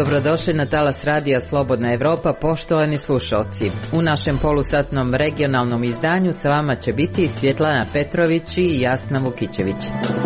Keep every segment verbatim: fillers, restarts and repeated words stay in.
Dobrodošli na talas radija Slobodna Evropa, poštovani slušalci. U našem polusatnom regionalnom izdanju sa vama će biti Svjetlana Petrović i Jasna Vukićević.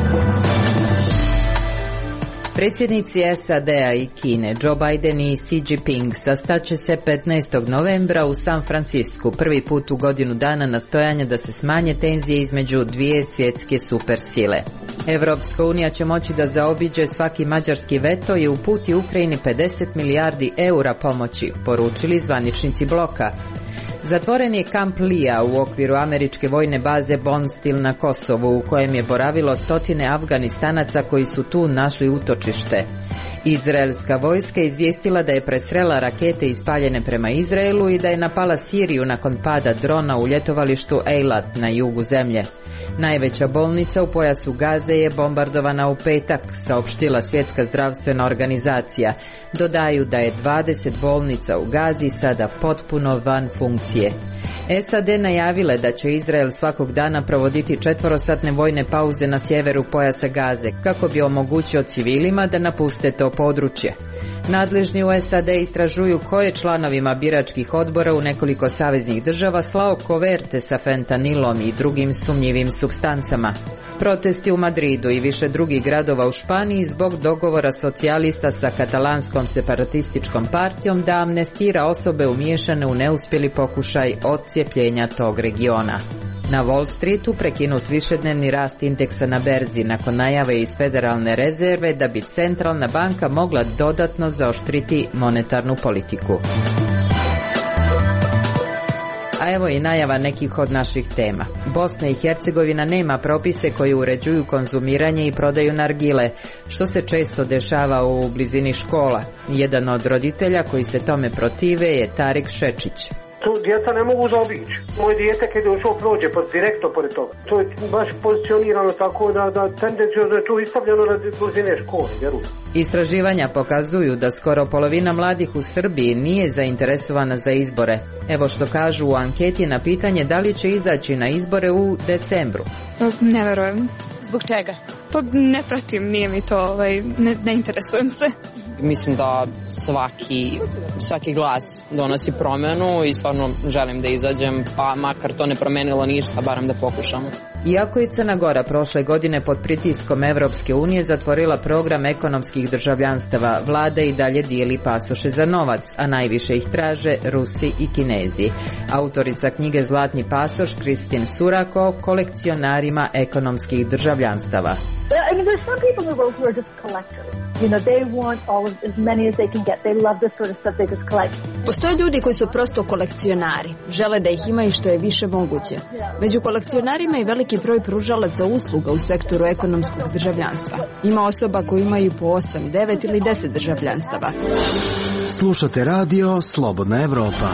Predsjednici S A D-a i Kine, Joe Biden i Xi Jinping sastaće se petnaestog novembra u San Francisku, prvi put u godinu dana nastojanja da se smanje tenzije između dvije svjetske supersile. Evropska unija će moći da zaobiđe svaki mađarski veto i uputi Ukrajini pedeset milijardi eura pomoći, poručili zvaničnici bloka. Zatvoren je kamp Lija u okviru američke vojne baze Bonstil na Kosovu, u kojem je boravilo stotine Afganistanaca koji su tu našli utočište. Izraelska vojska izvijestila da je presrela rakete ispaljene prema Izraelu i da je napala Siriju nakon pada drona u ljetovalištu Eilat na jugu zemlje. Najveća bolnica u pojasu Gaze je bombardovana u petak, saopštila Svjetska zdravstvena organizacija. Dodaju da je dvadeset bolnica u Gazi sada potpuno van funkcije. S A D najavile da će Izrael svakog dana provoditi četvorosatne vojne pauze na sjeveru pojasa Gaze, kako bi omogućio civilima da napuste to područje. Nadležni u S A D istražuju ko je članovima biračkih odbora u nekoliko saveznih država slao koverte sa fentanilom i drugim sumnjivim supstancama. Protesti u Madridu i više drugih gradova u Španiji zbog dogovora socijalista sa katalanskom separatističkom partijom da amnestira osobe umiješane u neuspjeli pokušaj odcijepljenja tog regiona. Na Wall Streetu prekinut višednevni rast indeksa na berzi nakon najave iz Federalne rezerve da bi centralna banka mogla dodatno zaoštriti monetarnu politiku. A evo i najava nekih od naših tema. Bosna i Hercegovina nema propise koji uređuju konzumiranje i prodaju nargile, što se često dešava u blizini škola. Jedan od roditelja koji se tome protive je Tarik Šečić. To djeca ne mogu zaobići. Moje dijete kad je ušao prođe pa direktno pored toga. To je baš pozicionirano tako da, da tendencijozno je to istavljeno na blizine škole, vjerujem. Istraživanja pokazuju da skoro polovina mladih u Srbiji nije zainteresovana za izbore. Evo što kažu u anketi na pitanje da li će izaći na izbore u decembru. Ne verujem. Zbog čega? Pa ne pratim, nije mi to, ovaj, ne, ne interesujem se. Mislim da svaki, svaki glas donosi promjenu i stvarno želim da izađem, pa makar to ne promenilo ništa, barem da pokušamo. Iako je Crna Gora prošle godine pod pritiskom Evropske unije zatvorila program ekonomskih državljanstava, vlada i dalje dijeli pasoše za novac, a najviše ih traže Rusi i Kinezi. Autorica knjige Zlatni pasoš, Kristin Surako, kolekcionarima ekonomskih državljanstava. I mean, there's some people in the world who are just collectors. You know, they want all of as many as they can get. They love this sort of stuff. They just collect. Postoje ljudi koji su prosto kolekcionari. Žele da ih imaju što je više moguće. Među kolekcionarima je veliki broj pružalaca usluga u sektoru ekonomskog državljanstva. Ima osoba koji imaju po osam, devet ili deset državljanstava. Slušate radio Slobodna Evropa.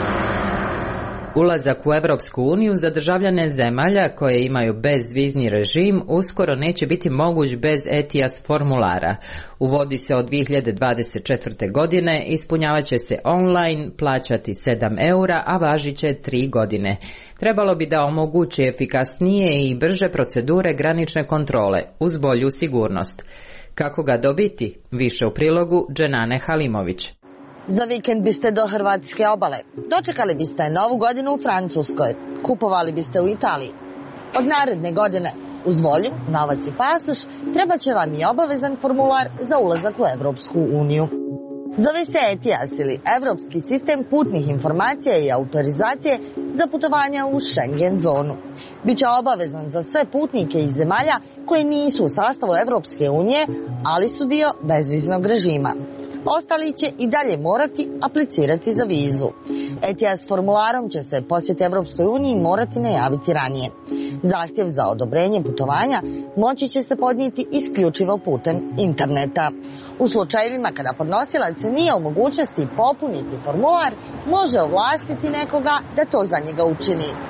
Ulazak u Evropsku uniju za državljane zemalja koje imaju bezvizni režim uskoro neće biti moguć bez E T I A S formulara. Uvodi se od dvije hiljade dvadeset četvrte. godine, ispunjavat će se online, plaćati sedam eura, a važit će tri godine. Trebalo bi da omogući efikasnije i brže procedure granične kontrole uz bolju sigurnost. Kako ga dobiti? Više u prilogu Dženane Halimović. Za vikend biste do hrvatske obale. Dočekali biste Novu godinu u Francuskoj. Kupovali biste u Italiji. Od naredne godine, uz volju, novac i pasoš, treba će vam i obavezan formular za ulazak u Evropsku uniju. Zove se E T I A S ili Evropski sistem putnih informacija i autorizacije za putovanja u Schengen zonu. Biće obavezan za sve putnike iz zemalja koji nisu u sastavu Evropske unije, ali su dio bezviznog režima. Ostali će i dalje morati aplicirati za vizu. E T I A S formularom će se posjet Evropskoj uniji morati najaviti ranije. Zahtjev za odobrenje putovanja moći će se podnijeti isključivo putem interneta. U slučajevima kada podnosilac nije u mogućnosti popuniti formular, može ovlastiti nekoga da to za njega učini.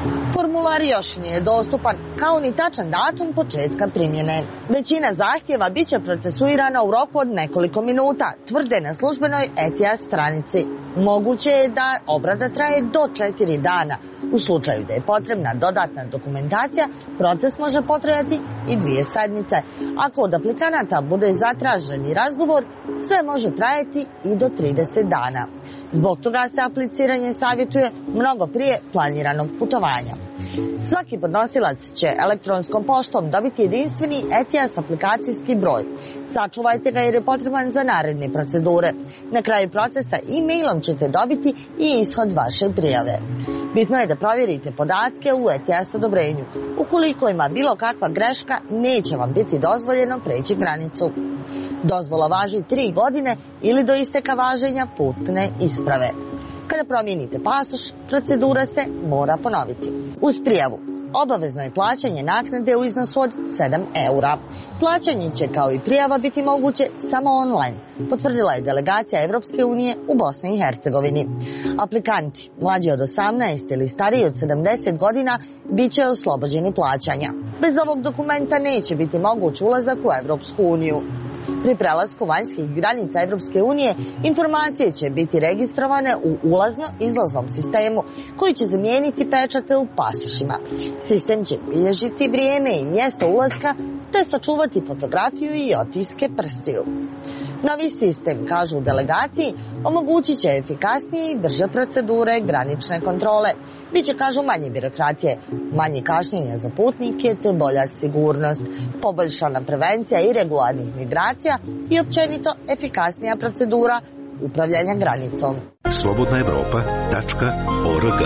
Formular još nije dostupan, kao ni tačan datum početka primjene. Većina zahtjeva bit će procesuirana u roku od nekoliko minuta, tvrde na službenoj E T I A stranici. Moguće je da obrada traje do četiri dana. U slučaju da je potrebna dodatna dokumentacija, proces može potrajati i dvije sedmice. Ako od aplikanata bude zatražen i razgovor, sve može trajati i do trideset dana. Zbog toga se apliciranje savjetuje mnogo prije planiranog putovanja. Svaki podnosilac će elektronskom poštom dobiti jedinstveni E T I A S aplikacijski broj. Sačuvajte ga jer je potreban za naredne procedure. Na kraju procesa e-mailom ćete dobiti i ishod vaše prijave. Bitno je da provjerite podatke u E T I A S odobrenju. Ukoliko ima bilo kakva greška, neće vam biti dozvoljeno preći granicu. Dozvola važi tri godine ili do isteka važenja putne isprave. Kada promijenite pasoš, procedura se mora ponoviti. Uz prijavu obavezno je plaćanje naknade u iznosu od sedam eura. Plaćanje će kao i prijava biti moguće samo online, potvrdila je delegacija Evropske unije u Bosni i Hercegovini. Aplikanti mlađi od osamnaest ili stariji od sedamdeset godina bit će oslobođeni plaćanja. Bez ovog dokumenta neće biti moguć ulazak u Evropsku uniju. Pri prelasku vanjskih granica Evropske unije informacije će biti registrovane u ulazno-izlaznom sistemu koji će zamijeniti pečate u pasošima. Sistem će bilježiti vrijeme i mjesto ulaska te sačuvati fotografiju i otiske prstiju. Novi sistem, kažu u delegaciji, omogućit će efikasnije i brže procedure granične kontrole. Biće, kažu, manje birokratije, manje kašnjenja za putnike te bolja sigurnost, poboljšana prevencija irregularnih migracija i općenito efikasnija procedura upravljanja granicom. slobodna evropa tačka org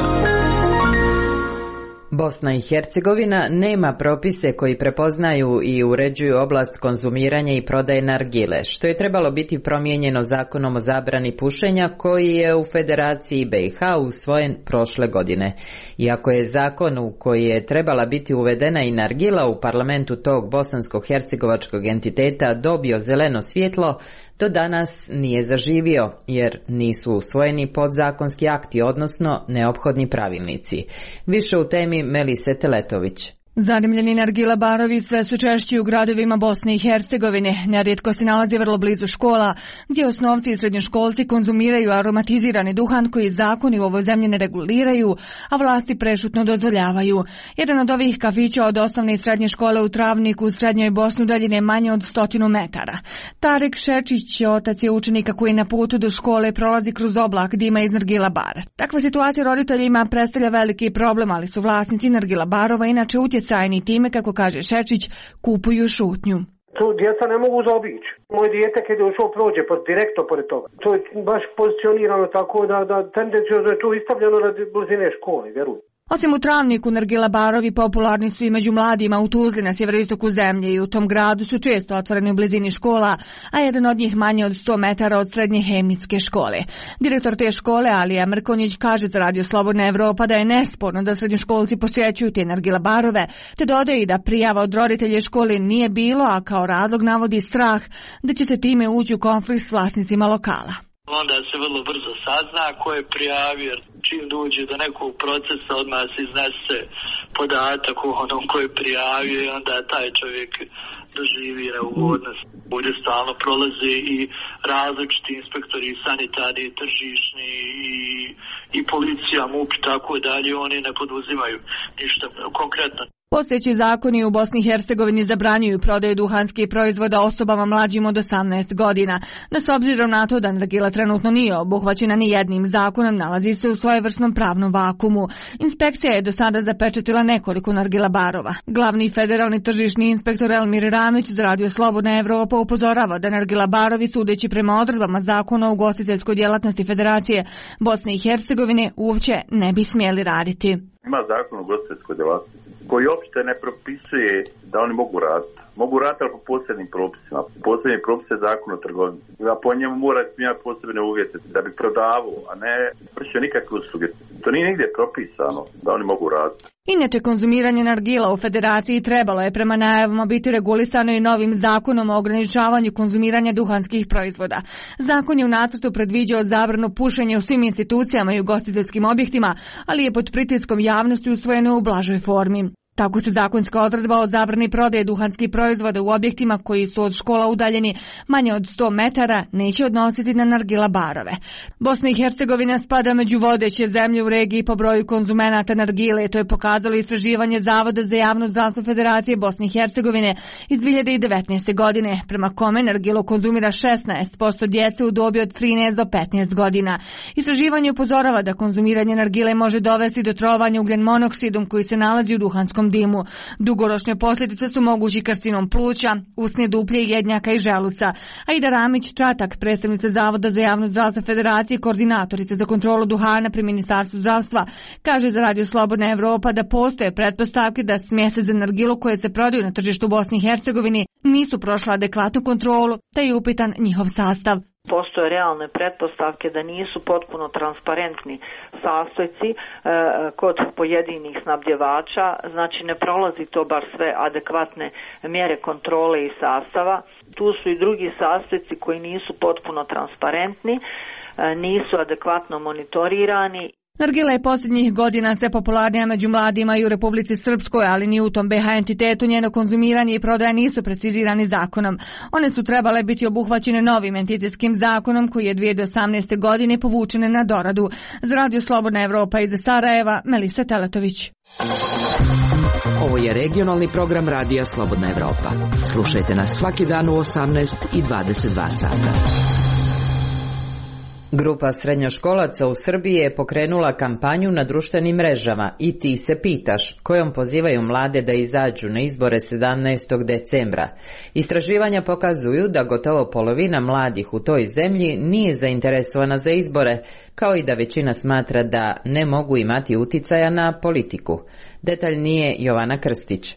Bosna i Hercegovina nema propise koji prepoznaju i uređuju oblast konzumiranja i prodaje nargile, što je trebalo biti promijenjeno zakonom o zabrani pušenja koji je u Federaciji B i H usvojen prošle godine. Iako je zakon u koji je trebala biti uvedena i nargila u parlamentu tog bosansko-hercegovačkog entiteta dobio zeleno svjetlo, do danas nije zaživio jer nisu usvojeni podzakonski akti, odnosno neophodni pravilnici. Više u temi Melise Teletović. Zadimljeni nargila barovi sve su češći u gradovima Bosne i Hercegovine. Nerijetko se nalazi vrlo blizu škola, gdje osnovci i srednjoškolci konzumiraju aromatizirani duhan koji zakoni u ovoj zemlji ne reguliraju, a vlasti prešutno dozvoljavaju. Jedan od ovih kafića od osnovne i srednje škole u Travniku u srednjoj Bosni udaljene manje od stotinu metara. Tarik Šečić, otac je učenika koji na putu do škole prolazi kroz oblak dima iz nargila bara. Takva situacija roditeljima predstavlja veliki problem, ali su vlasnici nargila barova inače utjecajni time, kako kaže Šečić, kupuju šutnju. To djeca ne mogu zaobići. Moje dijete kad je ušao prođe pod, direktno pored toga. To je baš pozicionirano tako da, da tendencijozno je tu istavljeno radi blizine škole, vjerujem. Osim u Travniku, nargila barovi popularni su i među mladima u Tuzli na sjeveroistoku zemlje i u tom gradu su često otvoreni u blizini škola, a jedan od njih manje od sto metara od srednje hemijske škole. Direktor te škole, Alija Mrkonjić, kaže za Radio Slobodna Evropa da je nesporno da srednjoškolci posjećuju te nargila barove, te dodaje i da prijava od roditelja škole nije bilo, a kao razlog navodi strah da će se time ući u konflikt s vlasnicima lokala. Onda se vrlo brzo sazna ko je prijavio, čim dođe do nekog procesa odmah se iznese podatak o onom ko je prijavio i onda taj čovjek doživi neugodnost. Ovdje stalno prolaze i različiti inspektori, sanitarni, tržišni i, i policija, MUP i tako dalje, oni ne poduzimaju ništa konkretno. Postojeći zakoni u Bosni i Hercegovini zabranjuju prodaju duhanskih proizvoda osobama mlađim od osamnaest godina. No s obzirom na to da nargila trenutno nije obuhvaćena ni jednim zakonom, nalazi se u svojevrsnom pravnom vakumu. Inspekcija je do sada zapečatila nekoliko nargila barova. Glavni federalni tržišni inspektor Elmir Ramić za Radio Slobodna Evropa upozorava da nargila barovi, sudeći prema odredbama zakona o ugostiteljskoj djelatnosti Federacije Bosne i Hercegovine, uopće ne bi smjeli raditi. Ima zakon o ugostiteljskoj djelatnosti koji uopšte ne propisuje da oni mogu raditi. Mogu raditi, ali po posebnim propisima. Posebni propis je zakon o trgovini. A po njemu mora imati posebne uvjete da bi prodavao, a ne vršio nikakve usluge. To nije nigdje propisano da oni mogu raditi. Inače, konzumiranje nargila u Federaciji trebalo je prema najavama biti regulisano i novim zakonom o ograničavanju konzumiranja duhanskih proizvoda. Zakon je u nacrtu predviđao zabranu pušenja u svim institucijama i ugostiteljskim objektima, ali je pod pritiskom javnosti usvojeno u blažoj formi. Tako se zakonska odredba o zabrani prodaje duhanskih proizvoda u objektima koji su od škola udaljeni manje od sto metara neće odnositi na nargila barove. Bosna i Hercegovina spada među vodeće zemlje u regiji po broju konzumenata nargile. To je pokazalo istraživanje Zavoda za javno zdravstvo Federacije Bosne i Hercegovine iz dve hiljade devetnaeste. godine, prema kome nargilu konzumira šesnaest posto djece u dobi od trinaest do petnaest godina. Istraživanje upozorava da konzumiranje nargile može dovesti do trovanja ugljen monoksidom koji se nalazi u duhanskom dimu. Dugoročne posljedice su mogući karcinom pluća, usne duplje, jednjaka i želuca. Aida Ramić-Čatak, predstavnica Zavoda za javno zdravstvo Federacije i koordinatorica za kontrolu duhana pri Ministarstvu zdravstva, kaže za Radio Slobodna Evropa da postoje pretpostavke da smjese za nargilu koje se prodaju na tržištu u Bosni i Hercegovini nisu prošle adekvatnu kontrolu, te je upitan njihov sastav. Postoje realne pretpostavke da nisu potpuno transparentni sastojci e, kod pojedinih snabdjevača, znači ne prolazi to baš sve adekvatne mjere kontrole i sastava. Tu su i drugi sastojci koji nisu potpuno transparentni, e, nisu adekvatno monitorirani. Nargila je posljednjih godina sve popularnija među mladima i u Republici Srpskoj, ali ni u tom be ha entitetu njeno konzumiranje i prodaja nisu precizirani zakonom. One su trebale biti obuhvaćene novim entitetskim zakonom koji je dve hiljade osamnaeste. godine povučene na doradu. Za Radio Slobodna Evropa iz Sarajeva, Melisa Teletović. Ovo je regionalni program Radija Slobodna Evropa. Slušajte nas svaki dan u osamnaest i dvadeset dva sata. Grupa srednjoškolaca u Srbiji je pokrenula kampanju na društvenim mrežama I ti se pitaš, kojom pozivaju mlade da izađu na izbore sedamnaestog decembra. Istraživanja pokazuju da gotovo polovina mladih u toj zemlji nije zainteresovana za izbore, kao i da većina smatra da ne mogu imati uticaja na politiku. Detaljnije Jovana Krstić.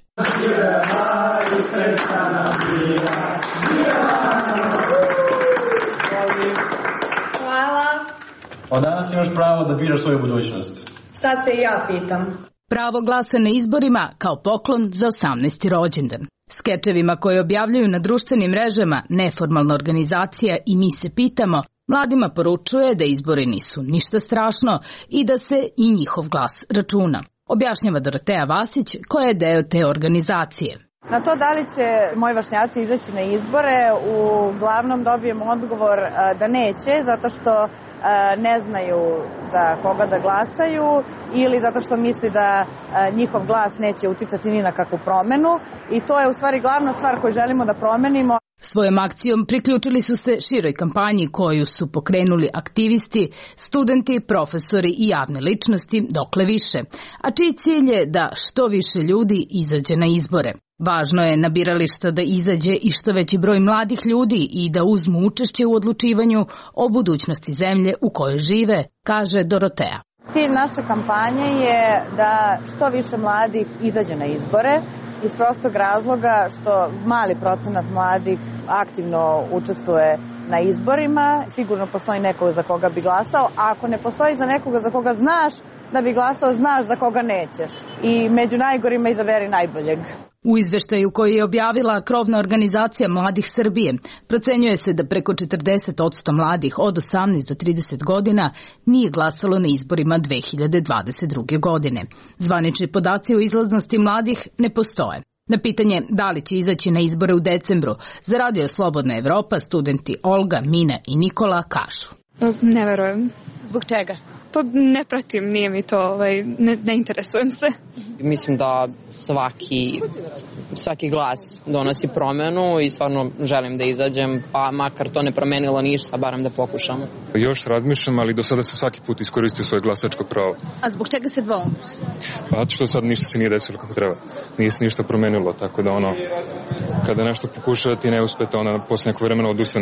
Od danas imaš pravo da biraš svoju budućnost. Sad se i ja pitam. Pravo glasa na izborima kao poklon za osamnaesti rođendan. Skečevima koje objavljuju na društvenim mrežama neformalna organizacija I mi se pitamo, mladima poručuje da izbori nisu ništa strašno i da se i njihov glas računa. Objašnjava Doroteja Vasić, koja je deo te organizacije. Na to da li će moji vršnjaci izaći na izbore, uglavnom dobijem odgovor da neće, zato što ne znaju za koga da glasaju ili zato što misli da njihov glas neće uticati ni na kakvu promenu i to je u stvari glavna stvar koju želimo da promenimo. Svojom akcijom priključili su se široj kampanji koju su pokrenuli aktivisti, studenti, profesori i javne ličnosti dokle više, a čiji cilj je da što više ljudi izađe na izbore. Važno je na birališta da izađe i što veći broj mladih ljudi i da uzmu učešće u odlučivanju o budućnosti zemlje u kojoj žive, kaže Doroteja. Cilj naše kampanje je da što više mladih izađe na izbore, iz prostog razloga što mali procenat mladih aktivno učestvuje na izborima. Sigurno postoji neko za koga bi glasao, a ako ne postoji za nekoga za koga znaš da bi glasao, znaš za koga nećeš. I među najgorima izaberi najboljeg. U izveštaju koji je objavila krovna organizacija Mladih Srbije, procenjuje se da preko četrdeset posto mladih od osamnaest do trideset godina nije glasalo na izborima dve hiljade dvadeset druge. godine. Zvanični podaci o izlaznosti mladih ne postoje. Na pitanje da li će izaći na izbore u decembru, za Radio Slobodna Evropa studenti Olga, Mina i Nikola kažu. Ne verujem. Zbog čega? Pa ne pratim, nije mi to, ovaj, ne, ne interesujem se. Mislim da svaki, svaki glas donosi promjenu i stvarno želim da izađem, pa makar to ne promenilo ništa, barem da pokušam. Još razmišljam, ali do sada sam svaki put iskoristio svoje glasačko pravo. A zbog čega se dvoumiš? Pa zato što sad ništa se nije desilo kako treba. Nije se ništa promenilo, tako da ono, kada nešto pokušavate i ne uspete, onda posle nekog vremena odustanete.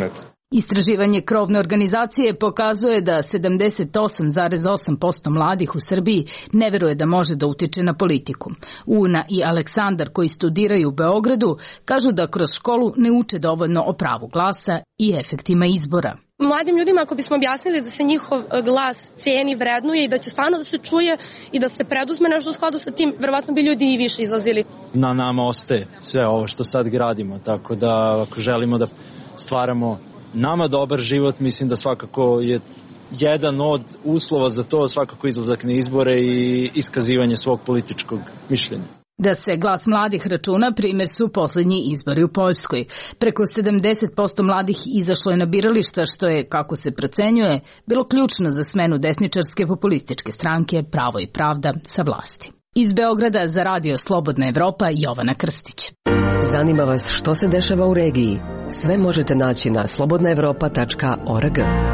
Istraživanje krovne organizacije pokazuje da sedamdeset osam zarez osam posto mladih u Srbiji ne veruje da može da utiče na politiku. Una i Aleksandar, koji studiraju u Beogradu, kažu da kroz školu ne uče dovoljno o pravu glasa i efektima izbora. Mladim ljudima, ako bismo objasnili da se njihov glas ceni, vrednuje i da će stvarno da se čuje i da se preduzme nešto u skladu sa tim, verovatno bi ljudi i više izlazili. Na nama ostaje sve ovo što sad gradimo, tako da ako želimo da stvaramo nama dobar život, mislim da svakako je jedan od uslova za to svakako izlazak na izbore i iskazivanje svog političkog mišljenja. Da se glas mladih računa, primjer su posljednji izbori u Poljskoj. Preko sedamdeset posto mladih izašlo je na birališta, što je, kako se procenjuje, bilo ključno za smenu desničarske populističke stranke Pravo i pravda sa vlasti. Iz Beograda za Radio Slobodna Evropa, Jovana Krstić. Zanima vas što se dešava u regiji? Sve možete naći na slobodna evropa tačka org.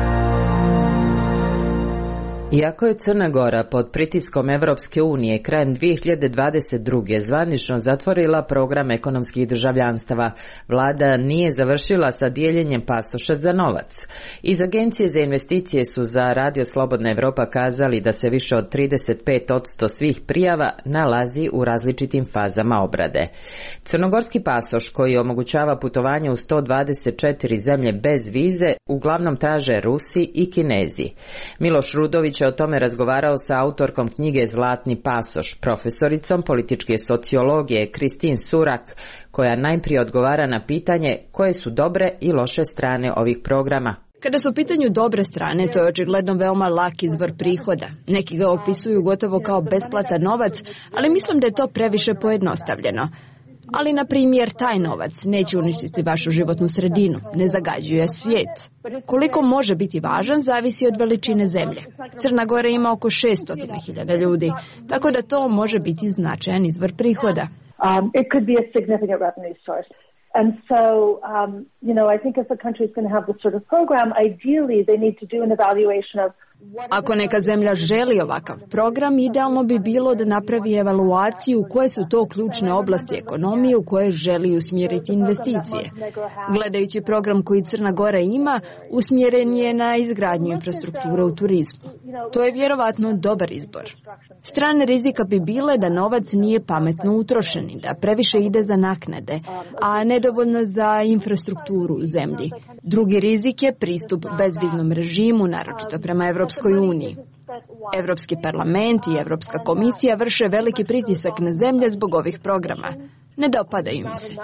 Iako je Crna Gora pod pritiskom Evropske unije krajem dvije hiljade dvadeset druge zvanično zatvorila program ekonomskih državljanstava, vlada nije završila sa dijeljenjem pasoša za novac. Iz Agencije za investicije su za Radio Slobodna Evropa kazali da se više od trideset pet posto svih prijava nalazi u različitim fazama obrade. Crnogorski pasoš, koji omogućava putovanje u sto dvadeset četiri zemlje bez vize, uglavnom traže Rusi i Kinezi. Miloš Rudović je o tome razgovarao sa autorkom knjige Zlatni pasoš, profesoricom političke sociologije Kristin Surak, koja najprije odgovara na pitanje koje su dobre i loše strane ovih programa. Kada su u pitanju dobre strane, to je očigledno veoma lak izvor prihoda. Neki ga opisuju gotovo kao besplatan novac, ali mislim da je to previše pojednostavljeno. Ali, na primjer, taj novac neće uništiti vašu životnu sredinu, ne zagađuje svijet. Koliko može biti važan, zavisi od veličine zemlje. Crna Gora ima oko šesto hiljada ljudi, tako da to može biti značajan izvor prihoda. Um, it could be a significant revenue source. And so, um, you know, I think if the country is going to have this sort of program, ideally they need to do an evaluation of Ako neka zemlja želi ovakav program, idealno bi bilo da napravi evaluaciju koje su to ključne oblasti ekonomije u koje želi usmjeriti investicije. Gledajući program koji Crna Gora ima, usmjeren je na izgradnju infrastrukture u turizmu. To je vjerovatno dobar izbor. Strane rizika bi bile da novac nije pametno utrošen i da previše ide za naknade, a nedovoljno za infrastrukturu u zemlji. Drugi rizik je pristup bezviznom režimu, naročito prema Evropskoj uniji. Evropski parlament i Evropska komisija vrše veliki pritisak na zemlje zbog ovih programa. Ne dopadaju im se.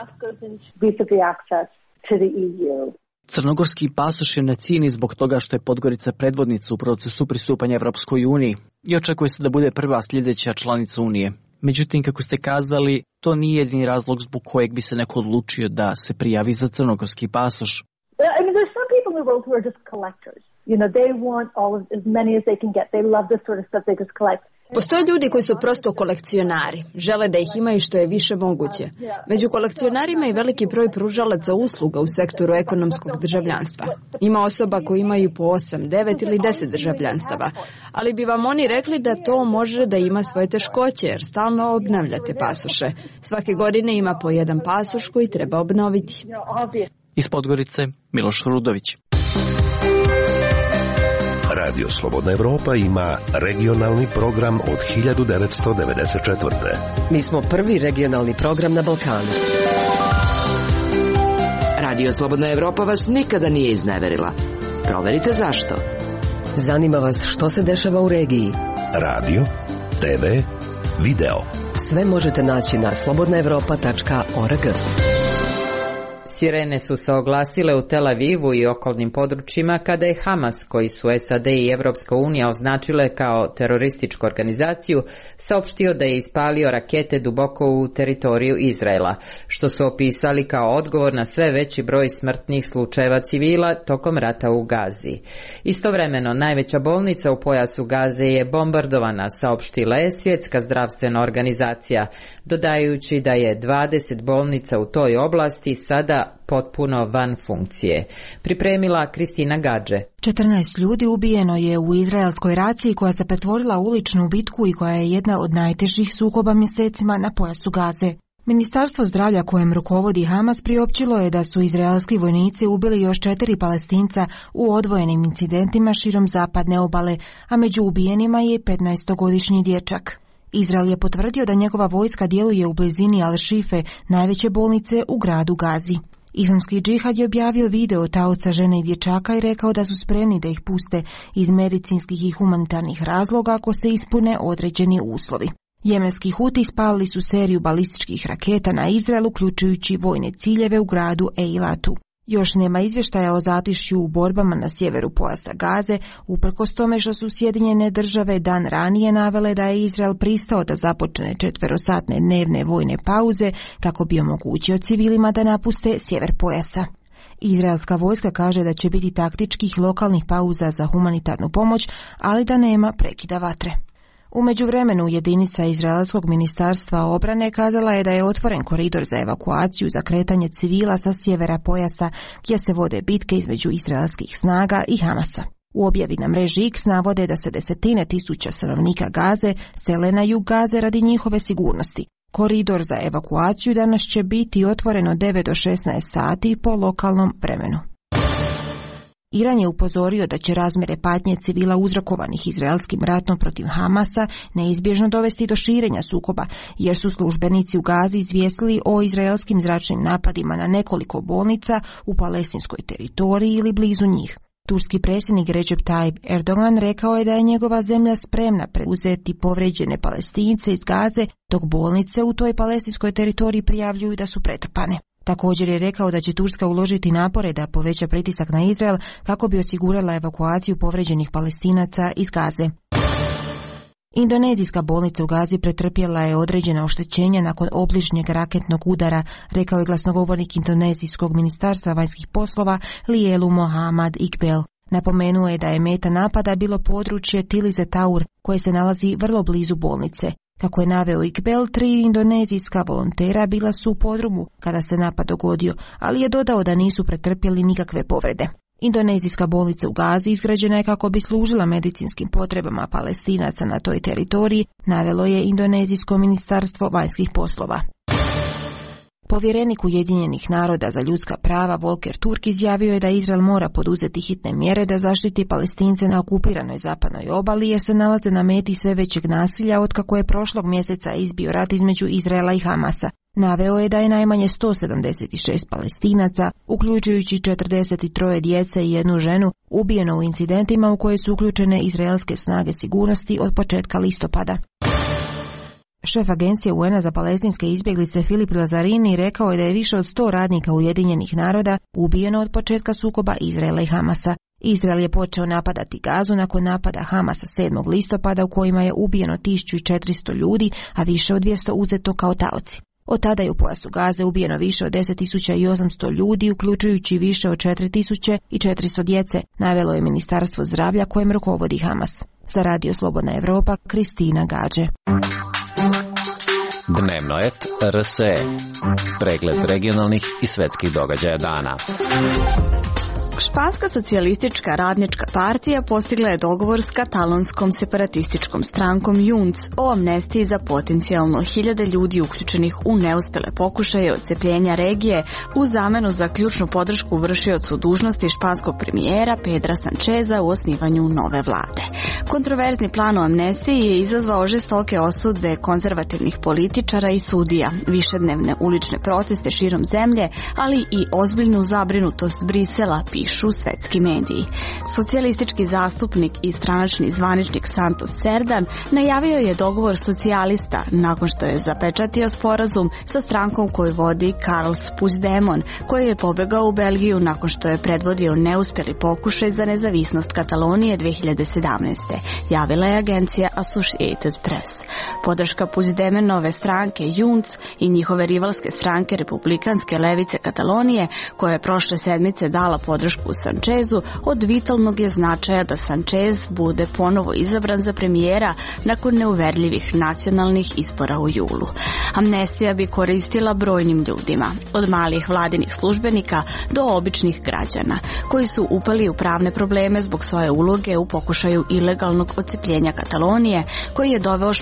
Crnogorski pasoš je na cijeni zbog toga što je Podgorica predvodnica u procesu pristupanja Evropskoj uniji i očekuje se da bude prva sljedeća članica Unije. Međutim, kako ste kazali, to nije jedini razlog zbog kojeg bi se neko odlučio da se prijavi za crnogorski pasoš. I mean, there's some people in the world who are just collectors. You know, they want all of as many as they can get. They love this sort of stuff. They just collect. Postoje ljudi koji su prosto kolekcionari, žele da ih imaju što je više moguće. Među kolekcionarima je veliki broj pružalaca usluga u sektoru ekonomskog državljanstva. Ima osoba koji imaju po osam, devet ili deset državljanstava, ali bi vam oni rekli da to može da ima svoje teškoće jer stalno obnavljate pasoše. Svake godine ima po jedan pasoš koji treba obnoviti. Iz Podgorice, Miloš Rudović. Radio Slobodna Evropa ima regionalni program od hiljadu devetsto devedeset četvrte. Mi smo prvi regionalni program na Balkanu. Radio Slobodna Evropa vas nikada nije izneverila. Proverite zašto. Zanima vas što se dešava u regiji. Radio, te ve, video. Sve možete naći na slobodna evropa tačka org. Sirene su se oglasile u Tel Avivu i okolnim područjima kada je Hamas, koji su S A D i Evropska unija označile kao terorističku organizaciju, saopštio da je ispalio rakete duboko u teritoriju Izraela, što su opisali kao odgovor na sve veći broj smrtnih slučajeva civila tokom rata u Gazi. Istovremeno, najveća bolnica u pojasu Gaze je bombardovana, saopštila je Svjetska zdravstvena organizacija, dodajući da je dvadeset bolnica u toj oblasti sada potpuno van funkcije. Pripremila Kristina Gadže. četrnaest ljudi ubijeno je u izraelskoj raciji koja se pretvorila u uličnu bitku i koja je jedna od najtežih sukoba mjesecima na pojasu Gaze. Ministarstvo zdravlja kojem rukovodi Hamas priopćilo je da su izraelski vojnici ubili još četiri Palestinca u odvojenim incidentima širom zapadne obale, a među ubijenima je petnaestogodišnji dječak. Izrael je potvrdio da njegova vojska djeluje u blizini Al-Šife, najveće bolnice u gradu Gazi. Islamski džihad je objavio video taoca žene i dječaka i rekao da su spremni da ih puste iz medicinskih i humanitarnih razloga ako se ispune određeni uslovi. Jemenski Huti spalili su seriju balističkih raketa na Izrael, uključujući vojne ciljeve u gradu Eilatu. Još nema izvještaja o zatišju u borbama na sjeveru pojasa Gaze, uprkos tome što su Sjedinjene države dan ranije navele da je Izrael pristao da započne četverosatne dnevne vojne pauze kako bi omogućio civilima da napuste sjever pojasa. Izraelska vojska kaže da će biti taktičkih lokalnih pauza za humanitarnu pomoć, ali da nema prekida vatre. U međuvremenu jedinica Izraelskog ministarstva obrane kazala je da je otvoren koridor za evakuaciju za kretanje civila sa sjevera pojasa gdje se vode bitke između izraelskih snaga i Hamasa. U objavi na mreži X navode da se desetine tisuća stanovnika Gaze sele na jug Gaze radi njihove sigurnosti. Koridor za evakuaciju danas će biti otvoren od devet do šesnaest sati po lokalnom vremenu. Iran je upozorio da će razmjere patnje civila uzrokovanih izraelskim ratom protiv Hamasa neizbježno dovesti do širenja sukoba, jer su službenici u Gazi izvijestili o izraelskim zračnim napadima na nekoliko bolnica u palestinskoj teritoriji ili blizu njih. Turski predsjednik Recep Tayyip Erdogan rekao je da je njegova zemlja spremna preuzeti povrijeđene Palestince iz Gaze, dok bolnice u toj palestinskoj teritoriji prijavljuju da su pretrpane. Također je rekao da će Turska uložiti napore da poveća pritisak na Izrael kako bi osigurala evakuaciju povrijeđenih Palestinaca iz Gaze. Indonezijska bolnica u Gazi pretrpjela je određena oštećenja nakon obližnjeg raketnog udara, rekao je glasnogovornik Indonezijskog ministarstva vanjskih poslova Lijelu Mohamad Iqbal. Napomenuo je da je meta napada bilo područje Tilize Taur, koje se nalazi vrlo blizu bolnice. Kako je naveo Iqbal, tri indonezijska volontera bila su u podrumu kada se napad dogodio, ali je dodao da nisu pretrpjeli nikakve povrede. Indonezijska bolnica u Gazi izgrađena je kako bi služila medicinskim potrebama Palestinaca na toj teritoriji, navelo je Indonezijsko ministarstvo vanjskih poslova. Povjerenik Ujedinjenih naroda za ljudska prava Volker Turk izjavio je da Izrael mora poduzeti hitne mjere da zaštiti Palestince na okupiranoj zapadnoj obali jer se nalaze na meti sve većeg nasilja otkako je prošlog mjeseca izbio rat između Izraela i Hamasa. Naveo je da je najmanje sto sedamdeset šest Palestinaca, uključujući četrdeset tri djece i jednu ženu, ubijeno u incidentima u koje su uključene izraelske snage sigurnosti od početka listopada. Šef agencije U N-a za palestinske izbjeglice Filip Lazarini rekao je da je više od sto radnika Ujedinjenih naroda ubijeno od početka sukoba Izraela i Hamasa. Izrael je počeo napadati Gazu nakon napada Hamasa sedmog listopada u kojima je ubijeno tisuću četiristo ljudi, a više od dvjesto uzeto kao taoci. Od tada je u pojasu Gaze ubijeno više od deset tisuća osamsto ljudi, uključujući više od četiri tisuće četiristo djece, navelo je Ministarstvo zdravlja kojem rukovodi Hamas. Za Radio Slobodna Evropa, Kristina Gađe. Dnevno et R S E. Pregled regionalnih i svetskih događaja dana. Španska socijalistička radnička partija postigla je dogovor s katalonskom separatističkom strankom Junts o amnestiji za potencijalno hiljade ljudi uključenih u neuspjele pokušaje odcepljenja regije u zamenu za ključnu podršku vršiocu dužnosti španskog premijera Pedra Sancheza u osnivanju nove vlade. Kontroverzni plan o amnestiji je izazvao žestoke osude konzervativnih političara i sudija, višednevne ulične proteste širom zemlje, ali i ozbiljnu zabrinutost Brisela, pišu svetski mediji. Socijalistički zastupnik i stranačni zvaničnik Santos Cerdan najavio je dogovor socijalista nakon što je zapečatio sporazum sa strankom koju vodi Carles Puigdemont, koji je pobegao u Belgiju nakon što je predvodio neuspjeli pokušaj za nezavisnost Katalonije dve hiljade sedamnaeste. Javila je agencija Associated Press. Podrška Puigdemontove stranke Junts i njihove rivalske stranke Republikanske levice Katalonije, koja je prošle sedmice dala podršku Sanchezu, od vitalnog je značaja da Sanchez bude ponovo izabran za premijera nakon neuverljivih nacionalnih izbora u julu. Amnestija bi koristila brojnim ljudima, od malih vladinih službenika do običnih građana, koji su upali u pravne probleme zbog svoje uloge u pokušaju ilegalnog odcepljenja Katalonije, koji je doveo Španiju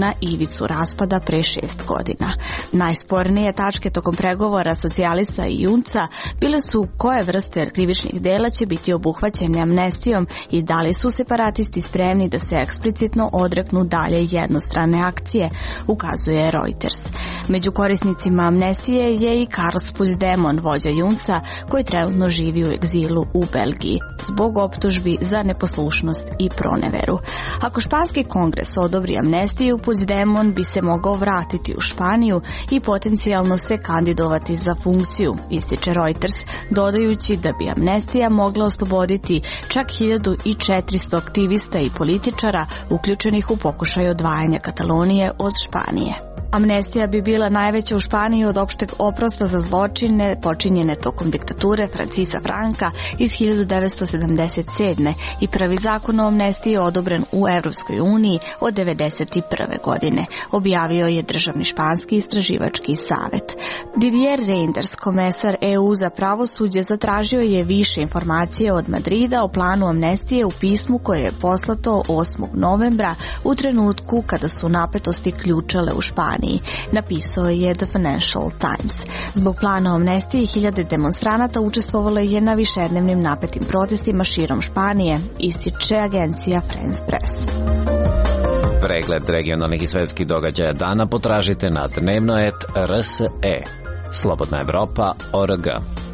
na ivicu raspada pre šest godina. Najspornije tačke tokom pregovora socijalista i junca bile su koje vrste krivičnih dela će biti obuhvaćene amnestijom i da li su separatisti spremni da se eksplicitno odreknu dalje jednostrane akcije, ukazuje Reuters. Među korisnicima amnestije je i Carles Puigdemont, vođa junca, koji trenutno živi u egzilu u Belgiji zbog optužbi za neposlušnost i proneveru. Ako španski kongres odobri amnestiju, Puigdemont bi se mogao vratiti u Španiju i potencijalno se kandidovati za funkciju, ističe Reuters, dodajući da bi amnestija mogla osloboditi čak hiljadu četiristo aktivista i političara uključenih u pokušaj odvajanja Katalonije od Španije. Amnestija bi bila najveća u Španiji od opšteg oprosta za zločine počinjene tokom diktature Francisa Franka iz hiljadu devetsto sedamdeset sedme i prvi zakon o amnestiji je odobren u Evropskoj uniji od devedeset prve godine, objavio je državni španski istraživački savet. Didier Reynders, komesar E U za pravosuđe, zatražio je više informacije od Madrida o planu amnestije u pismu koje je poslato osmog novembra u trenutku kada su napetosti ključale u Španiji. Napisao je The Financial Times. Zbog plana o amnestiji hiljade demonstranata učestvovalo je na višednevnim napetim protestima širom Španije, ističe agencija France Press. Pregled regionalnih i svetskih događaja dana potražite na dnevnoet R S E. Slobodna Evropa O R G.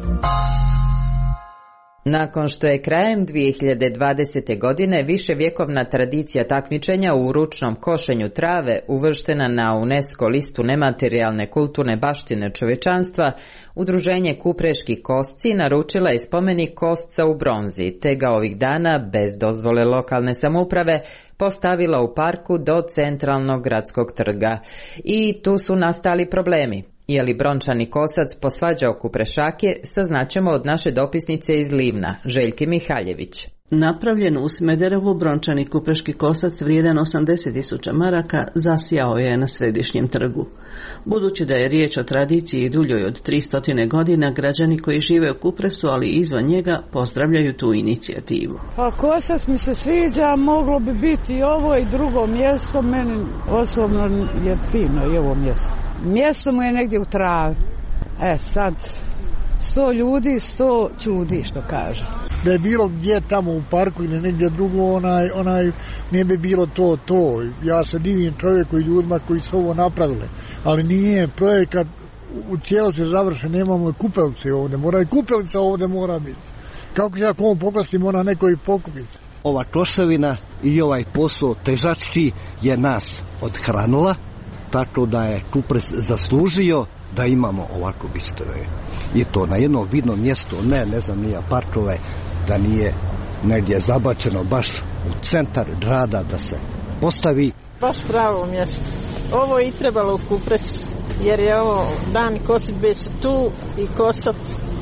Nakon što je krajem dvije hiljade dvadesete. godine viševjekovna tradicija takmičenja u ručnom košenju trave uvrštena na UNESCO listu nematerijalne kulturne baštine čovječanstva, udruženje Kupreški kosci naručila je spomenik kosca u bronzi, te ga ovih dana, bez dozvole lokalne samouprave, postavila u parku do centralnog gradskog trga. I tu su nastali problemi. Je li brončani kosac posvađao Kuprešake, saznaćemo od naše dopisnice iz Livna, Željke Mihaljević. Napravljen u Smederevu, brončani kupreški kosac vrijedan osamdeset tisuća maraka zasjao je na središnjem trgu. Budući da je riječ o tradiciji duljoj od tristo godina, građani koji žive u Kupresu, ali i izvan njega, pozdravljaju tu inicijativu. Pa kosac mi se sviđa, moglo bi biti i ovo i drugo mjesto, meni osobno je fino i ovo mjesto. Mjesto mu je negdje u travi. E sad, sto ljudi, sto čudi, što kaže. Da je bilo gdje tamo u parku ili negdje drugo, onaj, onaj, nije bi bilo to, to. Ja se divim čovjeku i ljudima koji su ovo napravili. Ali nije projekat u cijelosti završen, nemamo kupelice ovdje. Mora i kupelica ovdje mora biti. Kako ja komu poklastim, mora neko i pokupiti. Ova kloševina i ovaj posao težački je nas odhranila, tako da je Kupres zaslužio da imamo ovako bistove. I to na jedno vidno mjesto, ne, ne znam, nije parkove, da nije negdje zabačeno baš u centar grada da se postavi. Baš pravo mjesto. Ovo je i trebalo u Kupres, jer je ovo dan kosidbe su tu i kosat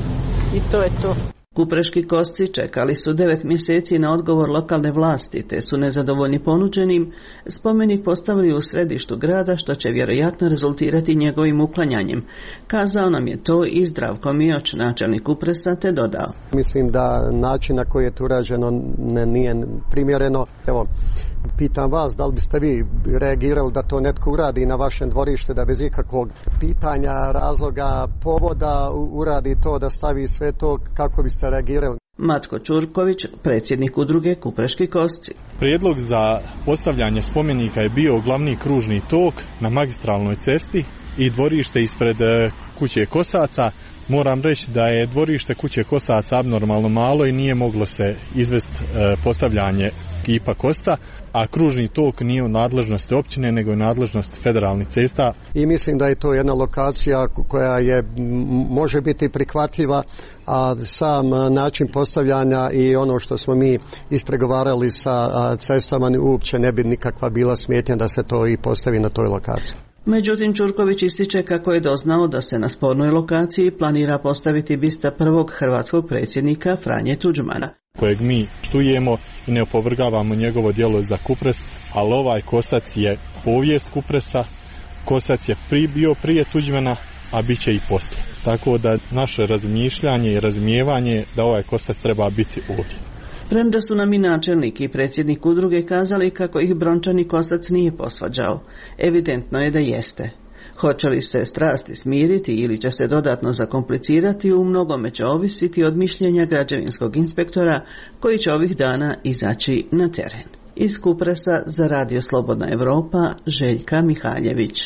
i to je to. Kupreški kosci čekali su devet mjeseci na odgovor lokalne vlasti, te su nezadovoljni ponuđenim spomenik postavili u središtu grada, što će vjerojatno rezultirati njegovim uklanjanjem. Kazao nam je to i Zdravko Mioć, načelnik Kupresa, te dodao. Mislim da način na koji je to urađeno ne, nije primjereno. Evo, pitam vas, da li biste vi reagirali da to netko uradi na vašem dvorištu, da bez ikakvog pitanja, razloga, povoda uradi to, da stavi sve to, kako biste reagirali? Matko Čurković, predsjednik udruge Kupreški kosci. Prijedlog za postavljanje spomenika je bio glavni kružni tok na magistralnoj cesti i dvorište ispred kuće Kosaca. Moram reći da je dvorište kuće Kosaca abnormalno malo i nije moglo se izvesti postavljanje kipa Kosca, a kružni tok nije u nadležnosti općine, nego u nadležnosti federalnih cesta. I mislim da je to jedna lokacija koja je može biti prihvatljiva, a sam način postavljanja i ono što smo mi ispregovarali sa cestama uopće ne bi nikakva bila smetnja da se to i postavi na toj lokaciji. Međutim, Čurković ističe kako je doznao da se na spornoj lokaciji planira postaviti bista prvog hrvatskog predsjednika Franje Tuđmana, kojeg mi štujemo i ne opovrgavamo njegovo djelo za Kupres, ali ovaj kosac je povijest Kupresa, kosac je pri, bio prije Tuđmana, a bit će i poslije. Tako da naše razmišljanje i razumijevanje da ovaj kosac treba biti ovdje. Premda su nam i načelnik i predsjednik udruge kazali kako ih brončani kosac nije posvađao, evidentno je da jeste. Hoće li se strasti smiriti ili će se dodatno zakomplicirati, u mnogome će ovisiti od mišljenja građevinskog inspektora koji će ovih dana izaći na teren. Iz Kupresa za Radio Slobodna Evropa, Željka Mihaljević.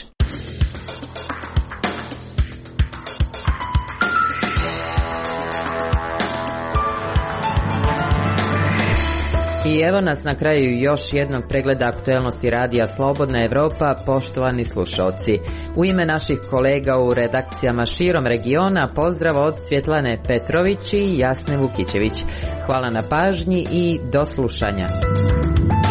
I evo nas na kraju još jednog pregleda aktuelnosti Radija Slobodna Evropa, poštovani slušalci. U ime naših kolega u redakcijama širom regiona, pozdrav od Svjetlane Petrović i Jasne Vukićević. Hvala na pažnji i do slušanja.